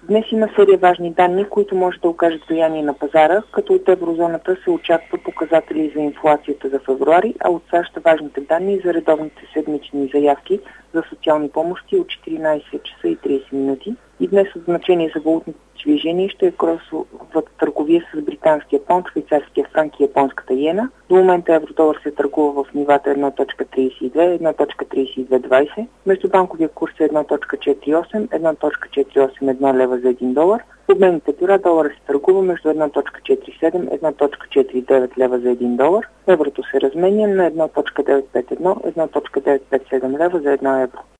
Днес има серия важни данни, които може да окажат влияние на пазара, като от еврозоната се очаква показатели за инфлацията за февруари, а от САЩ важните данни за редовните седмични заявки за социални помощи от 14 часа и 30 минути. И днес от значение за валутните движения ще е кросовата търговия с британския паунд, швейцарския франк и японската иена. До момента евродолар се търгува в нивата 1.32, 1.3220. Междубанковия курс е 1.48, 1.481 лева за 1 долар. В обменните бюра долара се търгува между 1.47, 1.49 лева за 1 долар. Еврото се разменя на 1.951, 1.957 лева за 1 евро.